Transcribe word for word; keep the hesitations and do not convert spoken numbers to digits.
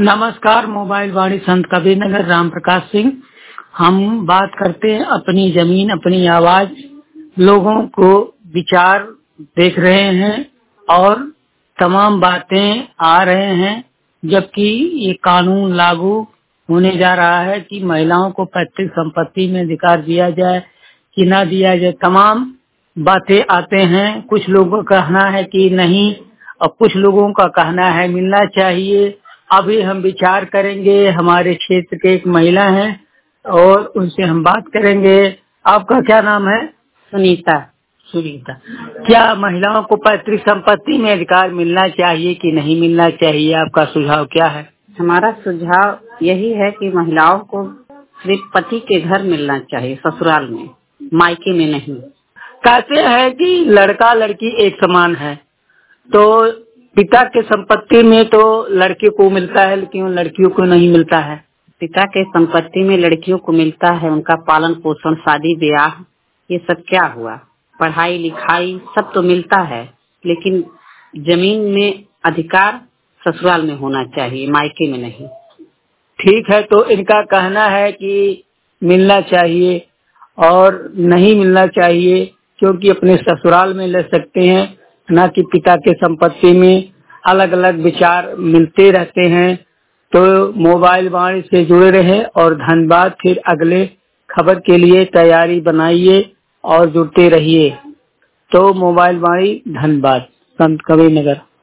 नमस्कार। मोबाइल वाणी संत कबीर नगर राम प्रकाश सिंह। हम बात करते हैं अपनी जमीन अपनी आवाज। लोगों को विचार देख रहे हैं और तमाम बातें आ रहे हैं, जबकि ये कानून लागू होने जा रहा है कि महिलाओं को पैतृक संपत्ति में अधिकार दिया जाए कि ना दिया जाए। तमाम बातें आते हैं। कुछ लोगों का कहना है कि नहीं और कुछ लोगों का कहना है मिलना चाहिए। अभी हम विचार करेंगे। हमारे क्षेत्र के एक महिला हैं और उनसे हम बात करेंगे। आपका क्या नाम है? सुनीता। सुनीता, क्या महिलाओं को पैतृक संपत्ति में अधिकार मिलना चाहिए कि नहीं मिलना चाहिए? आपका सुझाव क्या है? हमारा सुझाव यही है कि महिलाओं को सिर्फ पति के घर मिलना चाहिए, ससुराल में, मायके में नहीं। कहते हैं कि लड़का लड़की एक समान है, तो पिता के संपत्ति में तो लड़के को मिलता है लेकिन लड़कियों को नहीं मिलता है। पिता के संपत्ति में लड़कियों को मिलता है, उनका पालन पोषण, शादी ब्याह, ये सब क्या हुआ, पढ़ाई लिखाई सब तो मिलता है, लेकिन जमीन में अधिकार ससुराल में होना चाहिए, मायके में नहीं। ठीक है, तो इनका कहना है कि मिलना चाहिए और नहीं मिलना चाहिए, क्योंकि अपने ससुराल में ले सकते हैं, ना कि पिता के संपत्ति में। अलग अलग विचार मिलते रहते हैं। तो मोबाइल वाणी से जुड़े रहे और धन्यवाद। फिर अगले खबर के लिए तैयारी बनाइए और जुड़ते रहिए। तो मोबाइल वाणी धन्यवाद। संत कबीर नगर।